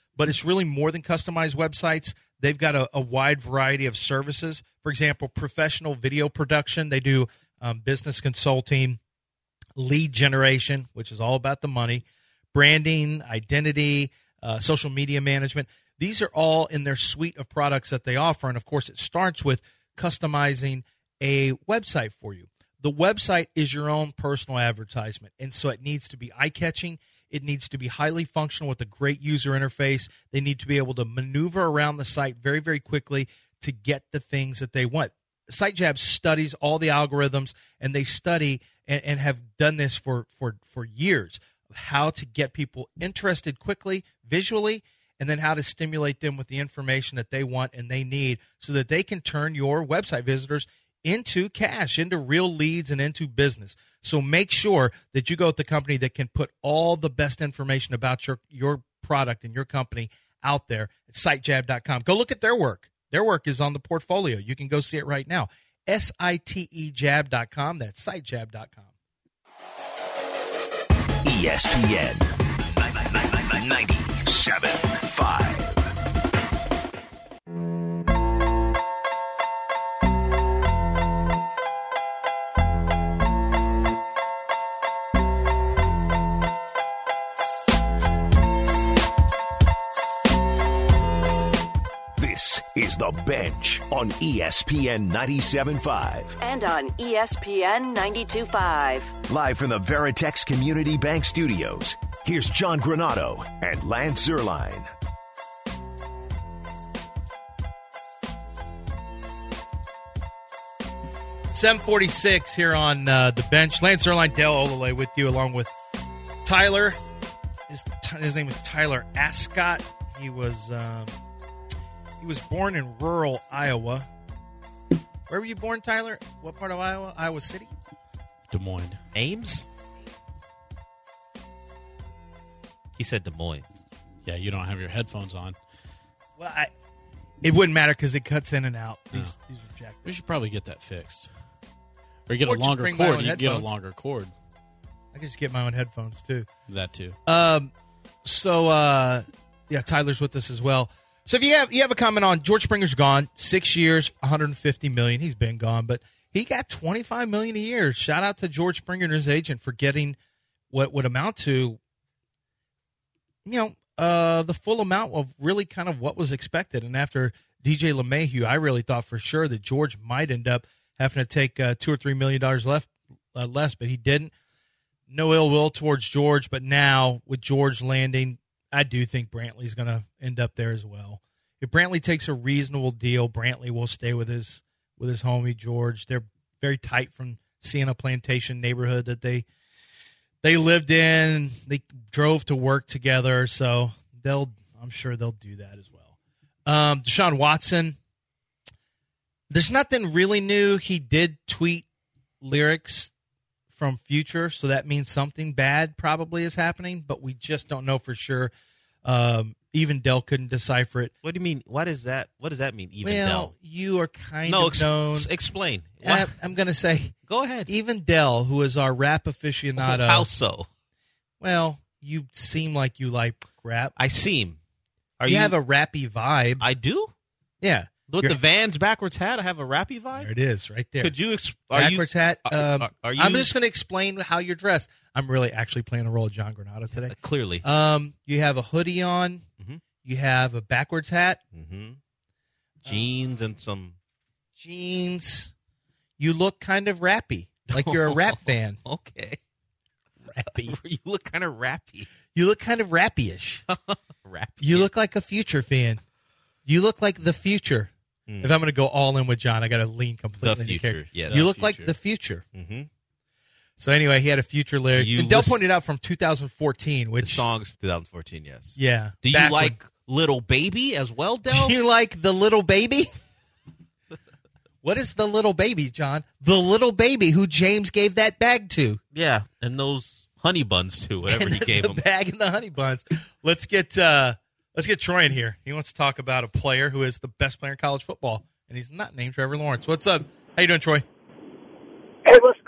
but it's really more than customized websites. They've got a, a wide variety of services. For example, professional video production. They do um, business consulting, lead generation, which is all about the money, branding, identity, uh, social media management. These are all in their suite of products that they offer. And, of course, it starts with customizing a website for you. The website is your own personal advertisement, and so it needs to be eye-catching. It needs to be highly functional with a great user interface. They need to be able to maneuver around the site very, very quickly to get the things that they want. SiteJab studies all the algorithms, and they study and, and have done this for, for, for years, of how to get people interested quickly, visually, and then how to stimulate them with the information that they want and they need so that they can turn your website visitors into cash, into real leads, and into business. So make sure that you go with the company that can put all the best information about your, your product and your company out there at site jab dot com. Go look at their work. Their work is on the portfolio. You can go see it right now. S I T E jab dot com. That's site jab dot com. E S P N ninety-seven point five. This is The Bench on E S P N ninety-seven point five. And on E S P N ninety-two point five. Live from the Veritex Community Bank Studios, here's John Granato and Lance Zierlein. seven forty-six here on uh, The Bench. Lance Zierlein, Dale Olale with you, along with Tyler. His, his name is Tyler Ascott. He was... Um, He was born in rural Iowa. Where were you born, Tyler? What part of Iowa? Iowa City? Des Moines. Ames? He said Des Moines. Yeah, you don't have your headphones on. Well, I, it wouldn't matter because it cuts in and out. These, Oh. these are jacked. We should probably get that fixed. Or get Or a just longer bring my cord. own You can get a headphones. longer cord. I can just get my own headphones, too. That too. Um, so, uh, yeah, Tyler's with us as well. So if you have you have a comment on George Springer's gone, six years, one hundred fifty million dollars. He's been gone, but he got twenty-five million dollars a year. Shout out to George Springer and his agent for getting what would amount to, you know, uh, the full amount of really kind of what was expected. And after D J LeMahieu, I really thought for sure that George might end up having to take uh, two or three million dollars left uh, less, but he didn't. No ill will towards George, but now with George landing, I do think Brantley's going to end up there as well. If Brantley takes a reasonable deal, Brantley will stay with his with his homie George. They're very tight from Sienna Plantation neighborhood that they they lived in. They drove to work together, so they'll I'm sure they'll do that as well. Um, Deshaun Watson, there's nothing really new. He did tweet lyrics from Future, so that means something bad probably is happening, but we just don't know for sure. Um, even Dell couldn't decipher it. What do you mean? What is that? What does that mean? Even well, Dell? you are kind No, of ex- known. s- explain. I, What? I'm going to say, Go ahead. even Dell, who is our rap aficionado. How so? Well, you seem like you like rap. I seem. Are you, you, have a rappy vibe. I do. yeah. With You're- the Vans backwards hat, I have a rappy vibe. There it is, right there. Could you? Ex- are Backwards you, hat. are- Um, are- are you- I'm just going to explain how you're dressed. I'm really actually playing a role of John Granato today. Clearly. Um, you have a hoodie on. Mhm. You have a backwards hat, hmm Jeans and some. jeans. You look kind of rappy, like you're a rap fan. Okay. Rappy. You look kind of rappy. You look kind of rappy-ish. Rappy. You look like a Future fan. You look like the Future. Mm. If I'm going to go all in with John, I got to lean completely. The into Future, character. yeah, you the look like Future. the Future. Mm-hmm. So anyway, he had a Future lyric. Do you And Dell listen- pointed out from two thousand fourteen, The which song's twenty fourteen. Yes. yeah. Do you back like Little Baby as well, Del? Do you like the little baby? What is the little baby, John? The little baby who James gave that bag to. Yeah, and those honey buns too. Whatever And he gave the him. bag and the honey buns. Let's get uh, let's get Troy in here. He wants to talk about a player who is the best player in college football, and he's not named Trevor Lawrence. What's up? How you doing, Troy? Hey, what's what's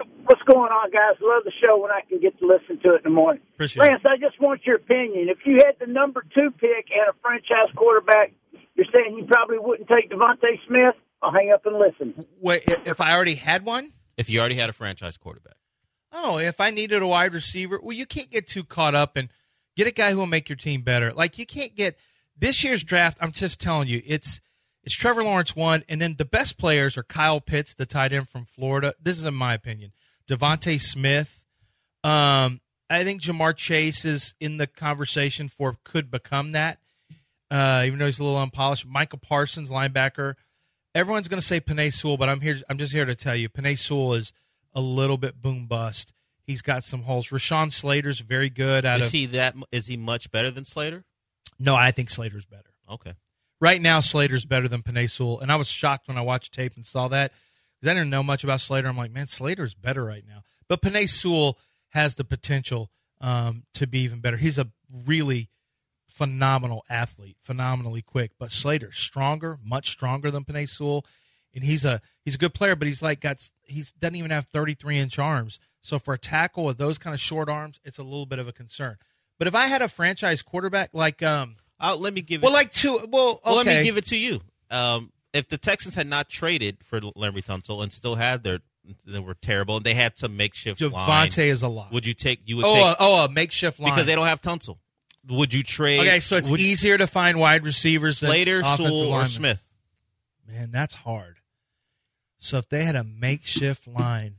What's going on, guys? Love the show when I can get to listen to it in the morning. Appreciate Lance, I just want your opinion. If you had the number two pick and a franchise quarterback, you're saying you probably wouldn't take Devontae Smith? I'll hang up and listen. Wait, if I already had one? If you already had a franchise quarterback. Oh, if I needed a wide receiver, well, you can't get too caught up and get a guy who will make your team better. Like, you can't get this year's draft. I'm just telling you, it's it's Trevor Lawrence one, and then the best players are Kyle Pitts, the tight end from Florida. This is in my opinion. Devontae Smith. Um, I think Jamar Chase is in the conversation for could become that, uh, even though he's a little unpolished. Michael Parsons, linebacker. Everyone's going to say Penei Sewell, but I'm here. I'm just here to tell you, Penei Sewell is a little bit boom bust. He's got some holes. Rashawn Slater's very good. Out is of, he that? Is he much better than Slater? No, I think Slater's better. Okay. Right now, Slater's better than Penei Sewell, and I was shocked when I watched tape and saw that because I didn't know much about Slater. I'm like, man, Slater's better right now. But Penei Sewell has the potential um, to be even better. He's a really phenomenal athlete, phenomenally quick. But Slater's stronger, much stronger than Penei Sewell, and he's a he's a good player. But he's like got he's doesn't even have thirty-three inch arms. So for a tackle with those kind of short arms, it's a little bit of a concern. But if I had a franchise quarterback like um, uh, let me give it well like two well okay. well let me give it to you. Um, if the Texans had not traded for Laremy Tunsil and still had their they were terrible and they had some makeshift Devontae line, is a lot. Would you take you would oh take a, oh a makeshift line because they don't have Tunsil? Would you trade? Okay, so it's would, easier to find wide receivers Slater, than offensive Sewell, or linemen. Smith. Man, that's hard. So if they had a makeshift line,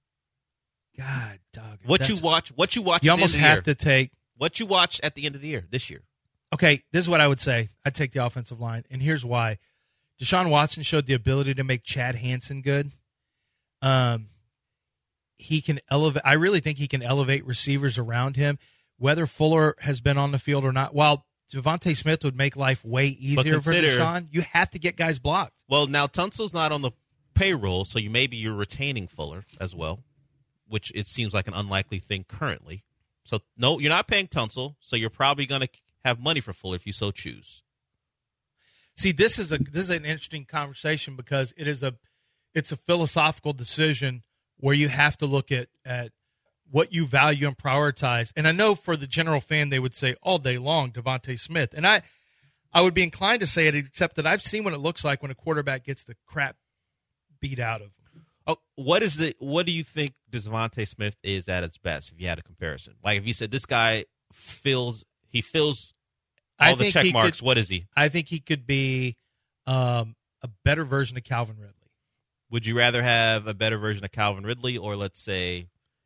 God, dog. What you watch? What you watch? You at the almost end of the have year. to take. What you watch at the end of the year this year. Okay, this is what I would say. I'd take the offensive line, and here's why. Deshaun Watson showed the ability to make Chad Hansen good. Um, he can elevate. I really think he can elevate receivers around him. Whether Fuller has been on the field or not, while Devontae Smith would make life way easier consider, for Deshaun, you have to get guys blocked. Well, now Tunsil's not on the payroll, so you maybe you're retaining Fuller as well, which it seems like an unlikely thing currently. So no, you're not paying Tunsil, so you're probably going to have money for Fuller if you so choose. See, this is a this is an interesting conversation because it is a it's a philosophical decision where you have to look at at what you value and prioritize. And I know for the general fan, they would say all day long, Devontae Smith. And I, I would be inclined to say it, except that I've seen what it looks like when a quarterback gets the crap beat out of him. Oh, what is the? What do you think Devontae Smith is at its best? If you had a comparison, like if you said this guy fills, he fills all I the think check he marks. could, what is he? I think he could be um, a better version of Calvin Ridley. Would you rather have a better version of Calvin Ridley, or let's say?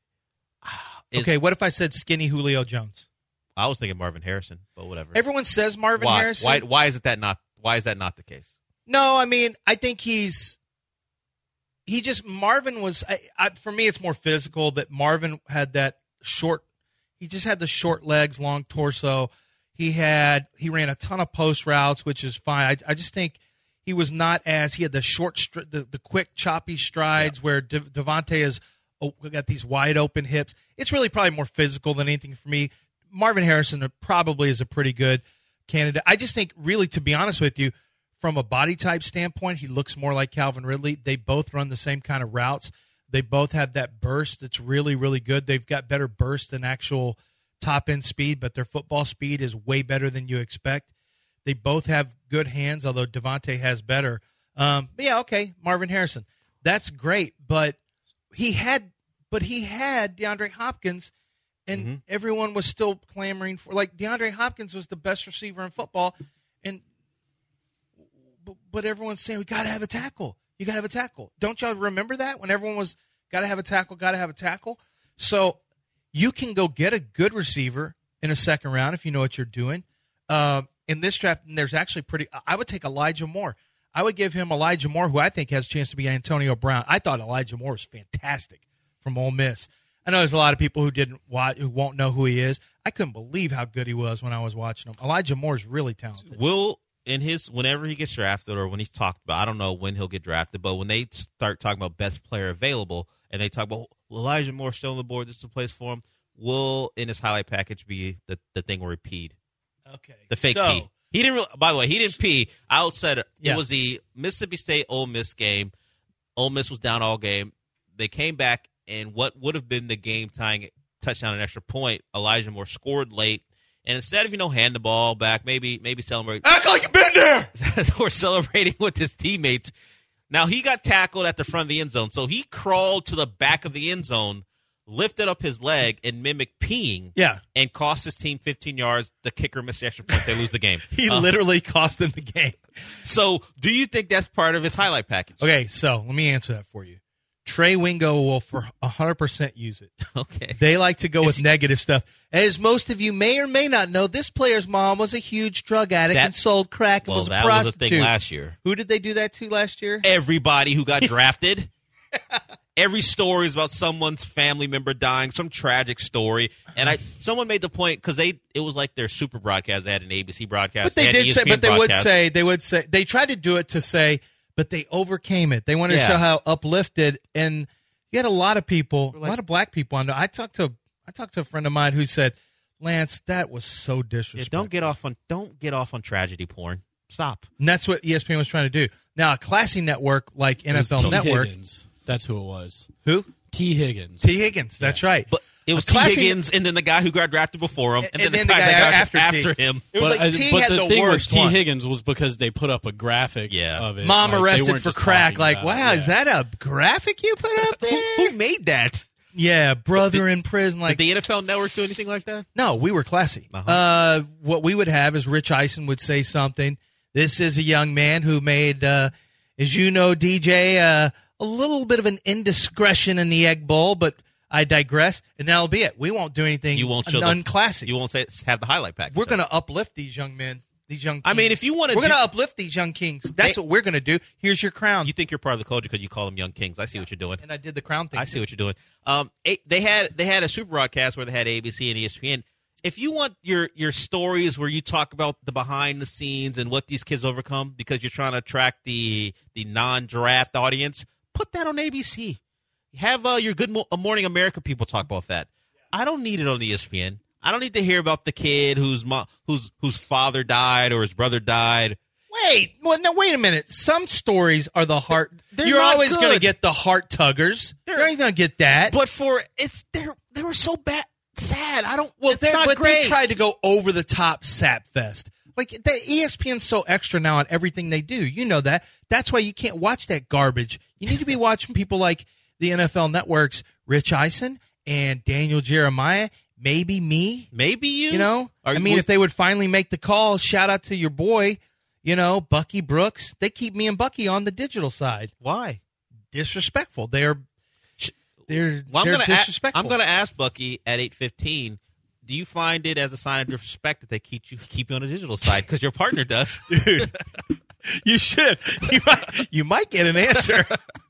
Is, okay, what if I said skinny Julio Jones? I was thinking Marvin Harrison, but whatever. Everyone says Marvin why? Harrison. Why? Why is it that not? Why is that not the case? No, I mean, I think he's he just Marvin was I, I, for me. It's more physical. That Marvin had that short. He just had the short legs, long torso. He had he ran a ton of post routes, which is fine. I, I just think he was not as he had the short, the, the quick, choppy strides yeah. where De, Devontae is. Oh, got these wide open hips. It's really probably more physical than anything for me. Marvin Harrison probably is a pretty good candidate. I just think, really, to be honest with you, from a body type standpoint, he looks more like Calvin Ridley. They both run the same kind of routes. They both have that burst that's really, really good. They've got better burst than actual top-end speed, but their football speed is way better than you expect. They both have good hands, although Devontae has better. Um, but, yeah, okay, Marvin Harrison. That's great, but he had but he had DeAndre Hopkins, and mm-hmm. everyone was still clamoring for – like, DeAndre Hopkins was the best receiver in football, and but, but everyone's saying, we got to have a tackle. You got to have a tackle. Don't y'all remember that when everyone was got to have a tackle, got to have a tackle? So you can go get a good receiver in a second round if you know what you're doing. Uh, in this draft, there's actually pretty – I would take Elijah Moore. I would give him Elijah Moore, who I think has a chance to be Antonio Brown. I thought Elijah Moore was fantastic from Ole Miss. I know there's a lot of people who didn't watch, who won't know who he is. I couldn't believe how good he was when I was watching him. Elijah Moore is really talented. Will in his whenever he gets drafted, or when he's talked about, I don't know when he'll get drafted, but when they start talking about best player available, and they talk about Elijah Moore still on the board, this is the place for him. Will in his highlight package be the the thing where he peed? Okay, the fake so, pee. He didn't. Really, by the way, he didn't pee. I said it, yeah. it was the Mississippi State Ole Miss game. Ole Miss was down all game. They came back and what would have been the game-tying touchdown and extra point, Elijah Moore scored late. And instead of, you know, hand the ball back, maybe maybe celebrate. Act like you've been there! Or celebrating with his teammates. Now, he got tackled at the front of the end zone, so he crawled to the back of the end zone, lifted up his leg, and mimicked peeing. Yeah. And cost his team fifteen yards. The kicker missed the extra point. They lose the game. he uh, literally cost them the game. So, do you think that's part of his highlight package? Okay, so let me answer that for you. Trey Wingo will for one hundred percent use it. Okay. They like to go Is with he- negative stuff. As most of you may or may not know, this player's mom was a huge drug addict That- and sold crack and Well, was a that was a prostitute. thing last year. Who did they do that to last year? Everybody who got drafted. Every story is about someone's family member dying, some tragic story. And I, someone made the point because they, it was like their super broadcast. They had an A B C broadcast. But they had an did say, E S P N but they would broadcast. say, they would say, they tried to do it to say, but they overcame it. They wanted Yeah. to show how uplifted, and you had a lot of people, like- a lot of black people on there. I talked to, I talked to a friend of mine who said, Lance, that was so Yeah, disrespectful. don't get off on don't get off on tragedy porn. Stop. And that's what E S P N was trying to do. Now, a classy network like N F L T. Network, Higgins. That's who it was. who? T. Higgins. T. Higgins. That's right. But it was A T. classy- Higgins, and then the guy who got drafted before him, and, And then, the guy, that got after after, T. him. It was But, like I- T but had the, the thing worst with T. one. Higgins was because they put up a graphic Yeah. of it. Mom Like, they arrested weren't for just crack. talking Like, about it. wow, Yeah. is that a graphic you put up Who, there? who made that? Yeah, brother Did- in prison. Like, Did the N F L Network do anything like that? no, we were classy. Uh-huh. Uh, what we would have is Rich Eisen would say something. This is a young man who made, uh, as you know, D J, uh, a little bit of an indiscretion in the Egg Bowl, but I digress, and that'll be it. We won't do anything You won't show the- unclassy. You won't say have the highlight package. We're going to uplift these young men, these young. Kings. I mean, if you wanna we're do- going to uplift these young kings. That's They- what we're going to do. Here's your crown. You think you're part of the culture because you call them young kings. I see what you're doing. and I did the crown thing. I see what you're doing. Um, a- they had they had a super broadcast where they had A B C and E S P N. If you want your your stories where you talk about the behind the scenes and what these kids overcome because you're trying to attract the the non-draft audience, put that on A B C. Have uh, your Good Mo- Morning America people talk about that. I don't need it on E S P N. I don't need to hear about the kid whose mo- whose whose father died or his brother died. Wait, well, no, wait a minute. Some stories are the heart. They're You're not always going to good. get the heart tuggers. They're- You're going to get that. But for it's they they were so bad, sad. I don't. well, it's they're- not but great. they tried to go over the top sap fest. Like the E S P N's so extra now on everything they do. You know that. That's why you can't watch that garbage. You need to be watching people like the N F L Network's Rich Eisen and Daniel Jeremiah. Maybe me. Maybe you. You know, Are I you- mean, if they would finally make the call, shout out to your boy, you know, Bucky Brooks. They keep me and Bucky on the digital side. Why? Disrespectful. They're they're, Well, I'm they're gonna disrespectful. A- I'm going to ask Bucky at eight fifteen. Do you find it as a sign of disrespect that they keep you keep you on the digital side because your partner does? Dude, you should. You might. You might get an answer.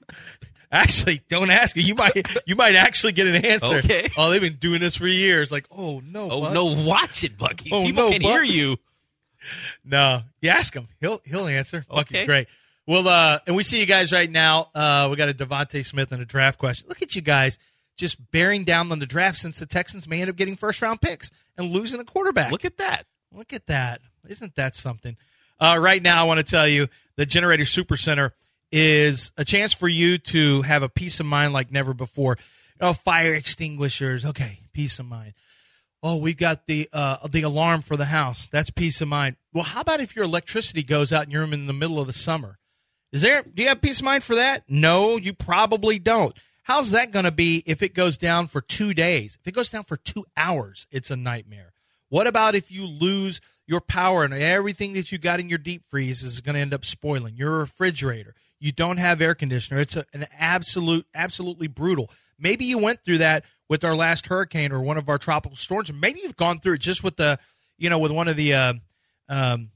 Actually, don't ask it. You might. You might actually get an answer. Okay. Oh, they've been doing this for years. Like, oh no. Oh Buck. no, watch it, Bucky. Oh, People no, can Buck. hear you. No, you ask him. He'll he'll answer. Bucky's Okay. great. Well, uh, and we see you guys right now. Uh, we got a Devontae Smith and a draft question. Look at you guys just bearing down on the draft since the Texans may end up getting first round picks and losing a quarterback. Look at that. Look at that. Isn't that something? Uh, right now, I want to tell you the Generator Super Center is a chance for you to have a peace of mind like never before. Oh, fire extinguishers. Okay, peace of mind. Oh, we got the uh, the alarm for the house. That's peace of mind. Well, how about if your electricity goes out and you're in the middle of the summer? Is there? Do you have peace of mind for that? No, you probably don't. How's that going to be if it goes down for two days? If it goes down for two hours, it's a nightmare. What about if you lose your power and everything that you got in your deep freeze is going to end up spoiling? Your refrigerator. You don't have air conditioner. It's a, an absolute, absolutely brutal. Maybe you went through that with our last hurricane or one of our tropical storms. Maybe you've gone through it just with the, you know, with one of the, uh, um,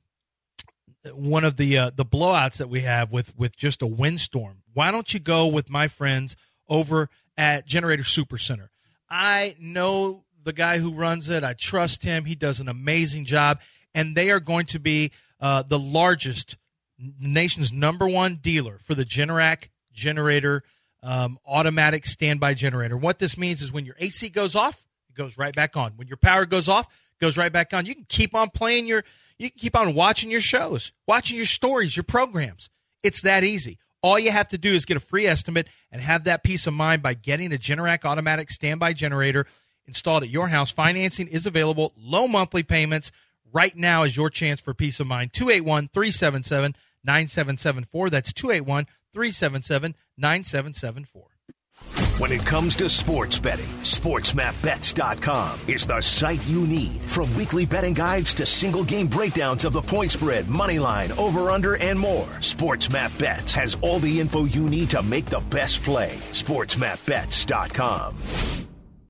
one of the uh, the blowouts that we have with with just a windstorm. Why don't you go with my friends over at Generator Super Center? I know the guy who runs it. I trust him. He does an amazing job, and they are going to be uh, the largest, nation's number one dealer for the Generac generator, um, automatic standby generator. What this means is when your A C goes off, it goes right back on. When your power goes off, it goes right back on. You can keep on playing your, you can keep on watching your shows, watching your stories, your programs. It's that easy. All you have to do is get a free estimate and have that peace of mind by getting a Generac automatic standby generator installed at your house. Financing is available, low monthly payments. Right now is your chance for peace of mind. two eight one, three seven seven, nine seven seven four. That's two eight one, three seven seven, nine seven seven four. When it comes to sports betting, sports map bets dot com is the site you need. From weekly betting guides to single game breakdowns of the point spread, money line, over under, and more, SportsMap Bets has all the info you need to make the best play. sports map bets dot com.